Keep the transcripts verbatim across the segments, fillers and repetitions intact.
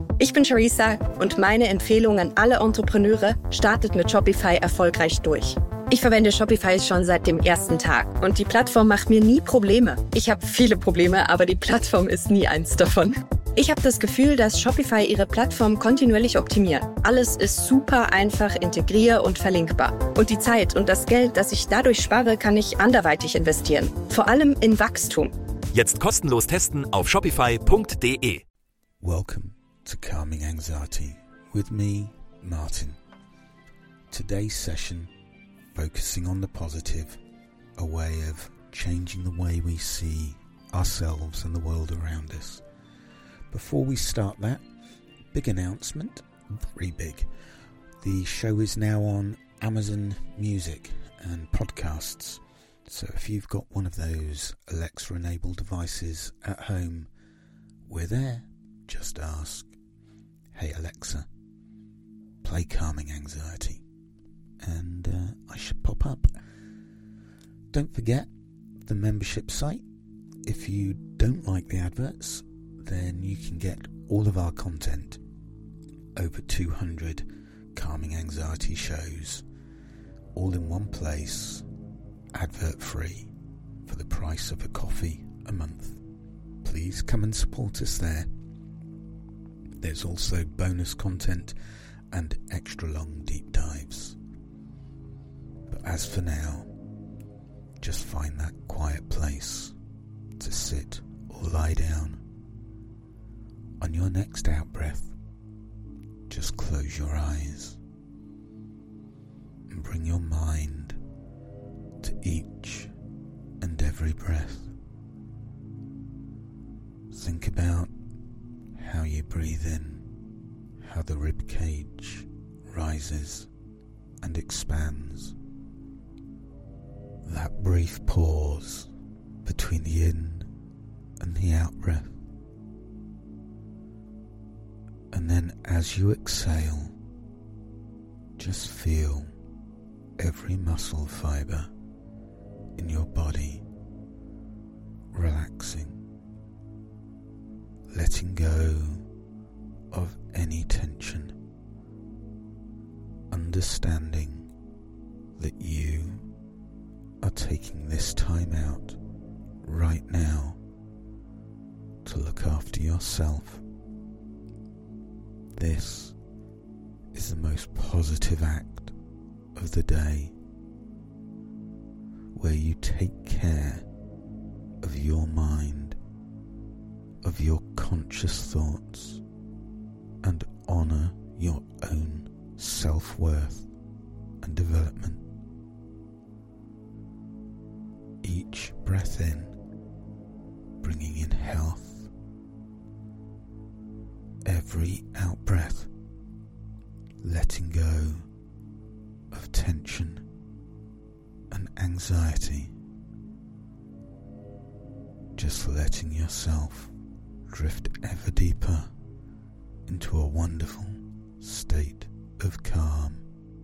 Ich bin Charissa und meine Empfehlung an alle Entrepreneure: startet mit Shopify erfolgreich durch. Ich verwende Shopify schon seit dem ersten Tag und die Plattform macht mir nie Probleme. Ich habe viele Probleme, aber die Plattform ist nie eins davon. Ich habe das Gefühl, dass Shopify ihre Plattform kontinuierlich optimiert. Alles ist super einfach integrier- und verlinkbar. Und die Zeit und das Geld, das ich dadurch spare, kann ich anderweitig investieren. Vor allem in Wachstum. Jetzt kostenlos testen auf shopify punkt de. Welcome to Calming Anxiety with me, Martin. Today's session focusing on the positive, a way of changing the way we see ourselves and the world around us. Before we start that, big announcement, very big. The show is now on Amazon Music and podcasts. So if you've got one of those Alexa-enabled devices at home, we're there. Just ask, "Hey Alexa, play Calming Anxiety," and uh, I should pop up. Don't forget the membership site. If you don't like the adverts, then you can get all of our content, over two hundred Calming Anxiety shows, all in one place, advert free, for the price of a coffee a month. Please come and support us there. There's also bonus content and extra long deep dives. But as for now, just find that quiet place to sit or lie down. On your next out-breath, just close your eyes and bring your mind to each and every breath. Think about how you breathe in, how the rib cage rises and expands. That brief pause between the in and the out breath. And then as you exhale, just feel every muscle fibre in your body relaxing, letting go of any tension, understanding that you are taking this time out right now to look after yourself. This is the most positive act of the day, where you take care of your mind, of your conscious thoughts, and honour your own self-worth and development. Each breath in, bringing in health. Every out-breath, letting go of tension and anxiety. Just letting yourself drift ever deeper into a wonderful state of calm.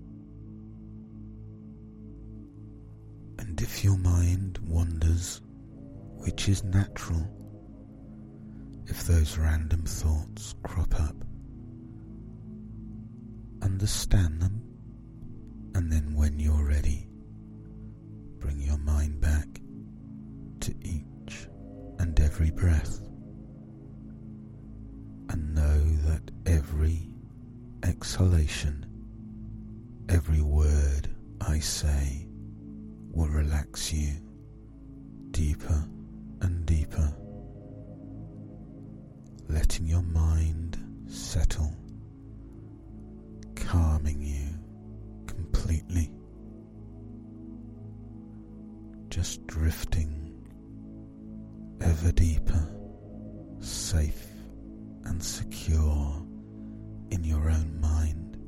And if your mind wanders, which is natural, if those random thoughts crop up, understand them, and then when you're ready, bring your mind back to each and every breath, and know that every exhalation, every word I say will relax you deeper and deeper, letting your mind settle, calming you completely, just drifting ever deeper, safe and secure in your own mind.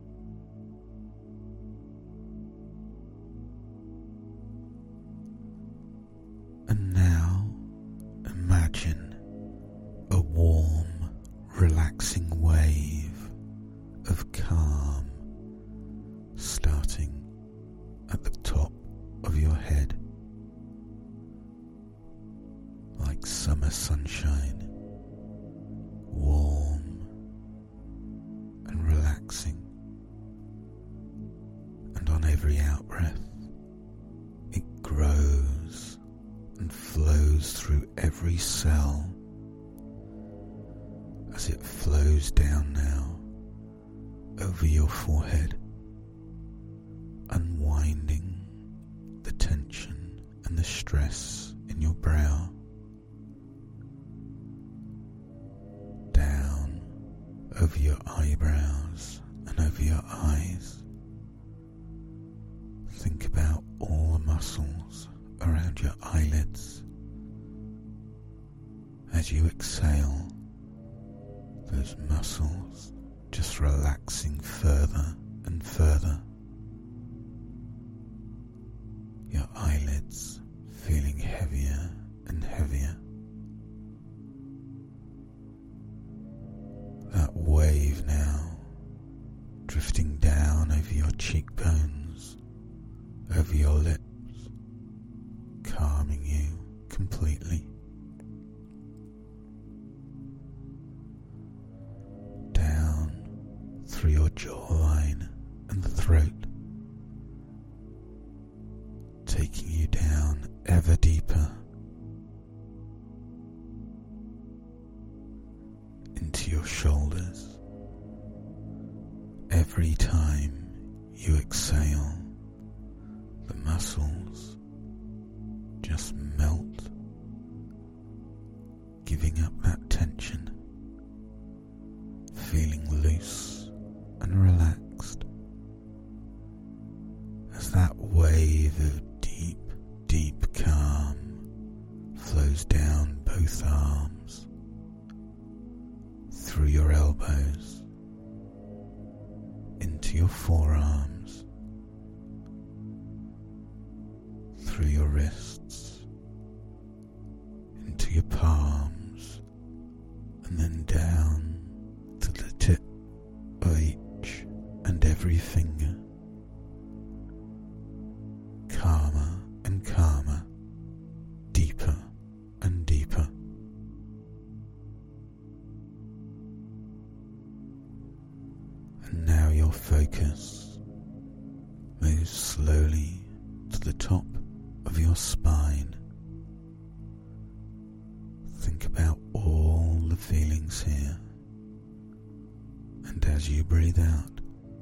And now imagine a warm, relaxing wave of calm starting at the top of your head, like summer sunshine, warm relaxing. And on every out-breath, it grows and flows through every cell as it flows down now over your forehead, unwinding the tension and the stress in your brow, down over your eyebrows and over your eyes. Think about all the muscles around your eyelids. As you exhale, those muscles just relaxing further and further. Your eyelids feeling heavier and heavier. That wave now drifting down over your cheekbones, over your lips, calming you completely. Down through your jawline and the throat, taking you down ever deeper into your shoulders. Every time you exhale, the muscles just melt, giving up that tension, feeling loose and relaxed as that wave of deep, deep calm flows down both arms, through your elbows, into your forearms, through your wrists, into your palms, and then down to the tip of each and every finger. Calmer and calmer, deeper and deeper. And now your focus moves slowly to the top of your spine. Think about all the feelings here, and as you breathe out,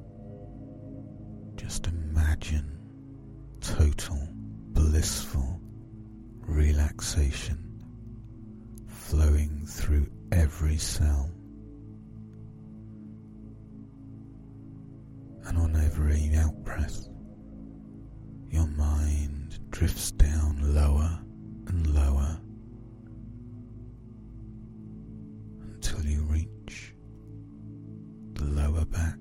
just imagine total blissful relaxation flowing through every cell, and on every out-breath your mind drifts down lower and lower until you reach the lower back.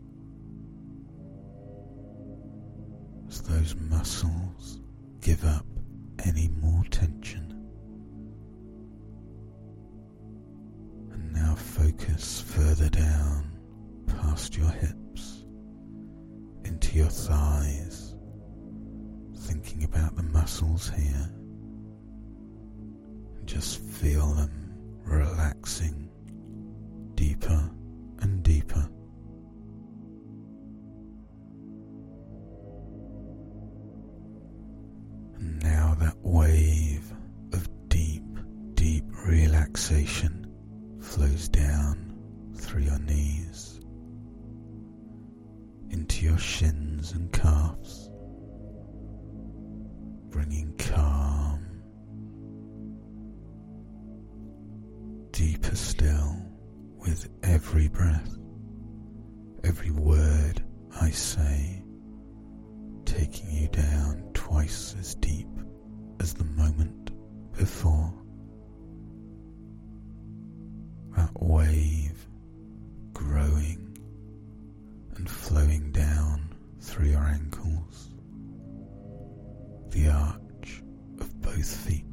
As those muscles give up any more tension, and now focus further down past your hips into your thighs, thinking about the muscles here, and just feel them relaxing deeper and deeper. And now that wave of deep, deep relaxation flows down through your knees, into your shins and calves, bringing calm. Deeper still with every breath, every word I say, taking you down twice as deep as the moment before. That wave growing and flowing down through your ankles, the arch of both feet,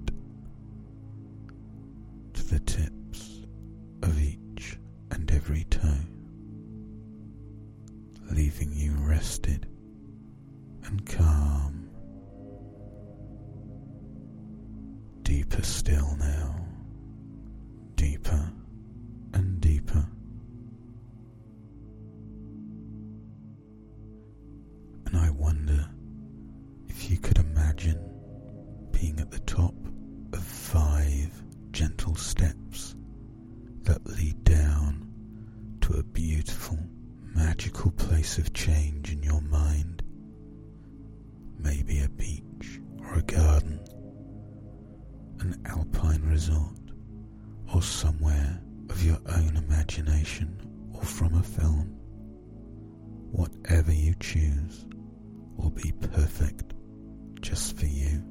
to the tips of each and every toe, leaving you rested and calm. Deeper still now, deeper and deeper. wonder if you could imagine being at the top of five gentle steps that lead down to a beautiful, magical place of change in your mind. Maybe a beach or a garden, an alpine resort, or somewhere of your own imagination or from a film. Whatever you choose will be perfect just for you.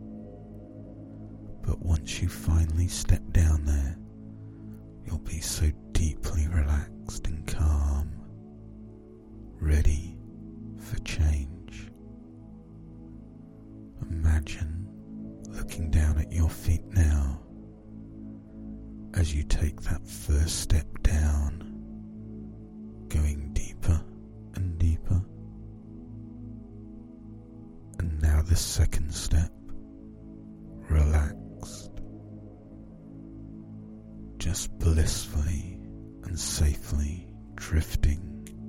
But once you finally step down there, you'll be so deeply relaxed and calm, ready for change. Imagine looking down at your feet now as you take that first step down, going deeper and deeper. And now the second step, relaxed, just blissfully and safely drifting.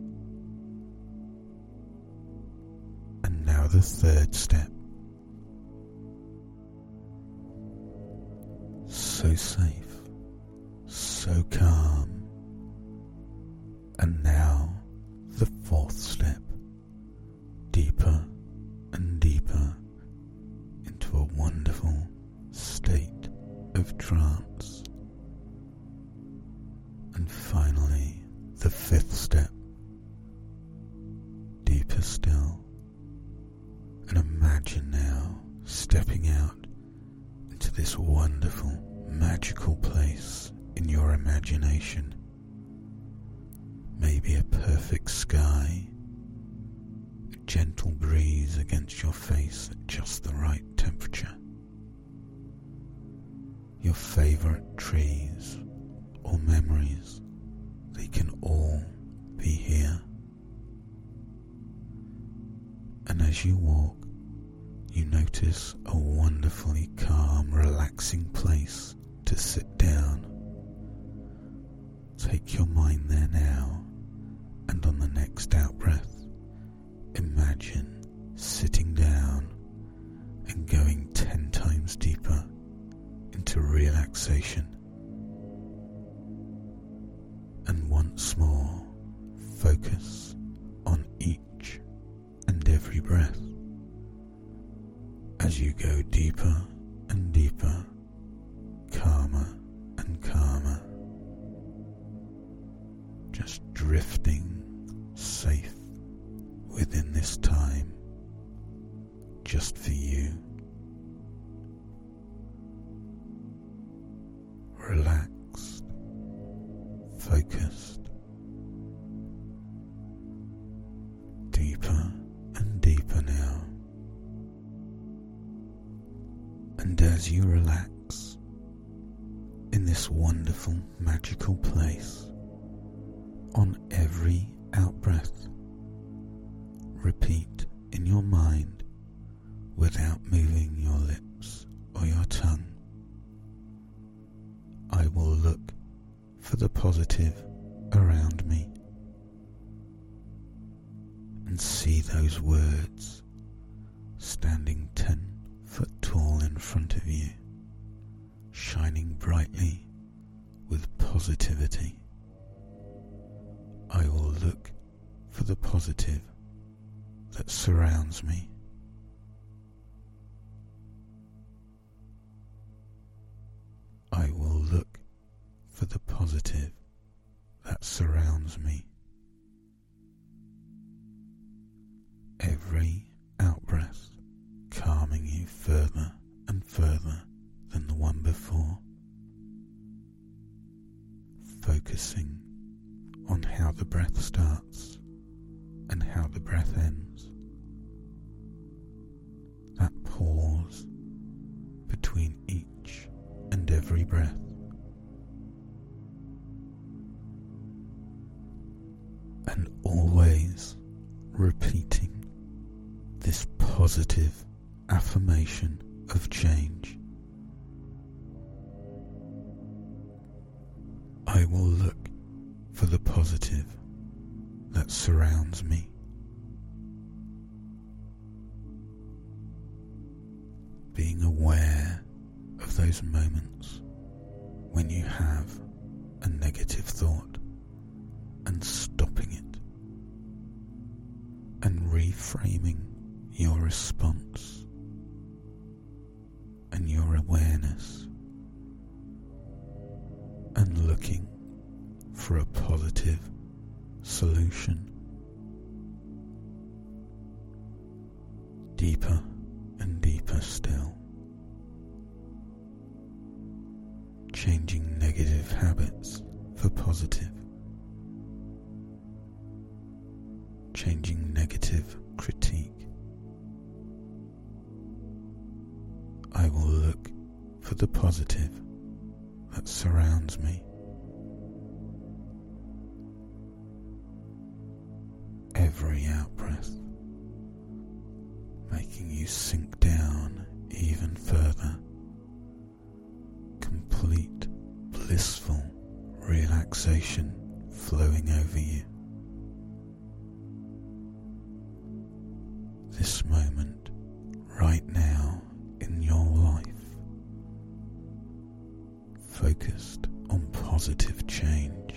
And now the third step, so safe, so calm. And now the fourth step, deeper and deeper into a wonderful state of trance. And finally, the fifth step, deeper still. And imagine now stepping out into this wonderful, magical place in your imagination. Maybe a perfect sky, a gentle breeze against your face at just the right temperature, your favorite trees or memories, they can all be here. And as you walk, you notice a wonderfully calm, relaxing place to sit down. Take your mind there now, and on the next out-breath, imagine sitting down and going ten times deeper into relaxation. And once more, focus on each and every breath as you go deeper and deeper, calmer and calmer, just drifting safe within this time, just for you. Relaxed, focused, deeper and deeper now. And as you relax in this wonderful, magical place, on every out-breath, repeat in your mind, without moving your lips or your tongue, I will look for the positive around me and see those words standing ten foot tall in front of you, shining brightly with positivity. I will look for the positive that surrounds me. I will look for the positive that surrounds me. Every out-breath calming you further and further than the one before, focusing on how the breath starts and how the breath ends. That pause between each and every breath. And always repeating this positive affirmation of change. I will look for the positive that surrounds me. being aware of those moments when you have a negative thought and stopping it and reframing your response and your awareness and looking for a positive solution. Deeper and deeper still. Changing negative habits for positive. Changing negative critique. I will look for the positive that surrounds me. Every out-breath making you sink down even further. Complete blissful relaxation flowing over you. This moment, right now in your life, focused on positive change,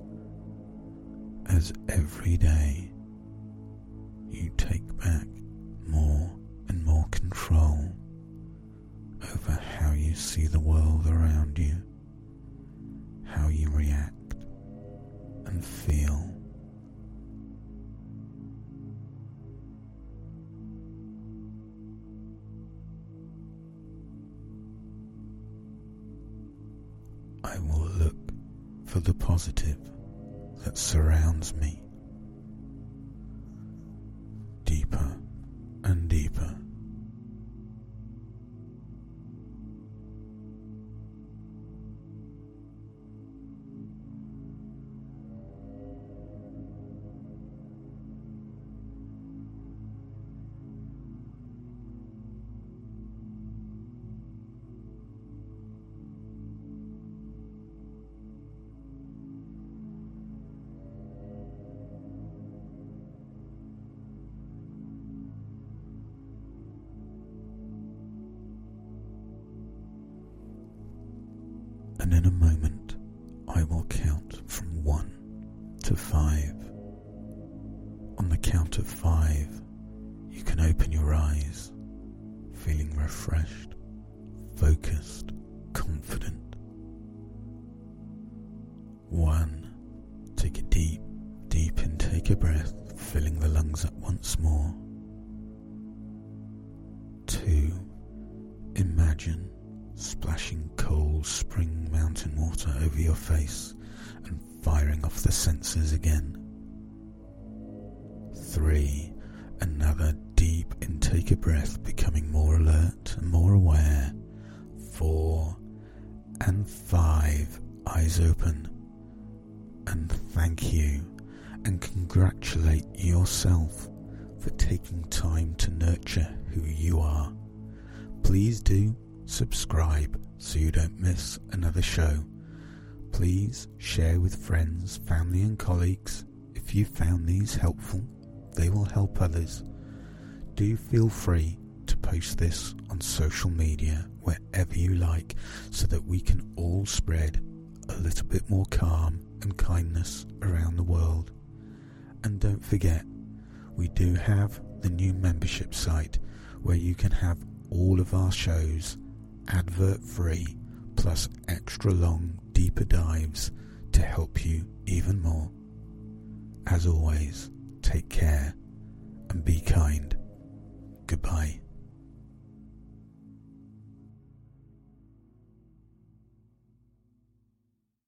as every day you take back more and more control over how you see the world around you, how you react and feel. I will look for the positive that surrounds me. Deeper and deeper. And in a moment, I will count from one to five. On the count of five, you can open your eyes, feeling refreshed, focused, confident. One, take a deep, deep intake of breath, filling the lungs up once more. Two, imagine splashing cold spring mountain water over your face and firing off the senses again. Three, another deep intake of breath, becoming more alert and more aware. Four, and five, eyes open. And thank you and congratulate yourself for taking time to nurture who you are. Please do subscribe so you don't miss another show. Please share with friends, family and colleagues. If you found these helpful, they will help others. Do feel free to post this on social media wherever you like, so that we can all spread a little bit more calm and kindness around the world. And don't forget, we do have the new membership site where you can have all of our shows advert free, plus extra long, deeper dives to help you even more. As always, take care and be kind. Goodbye.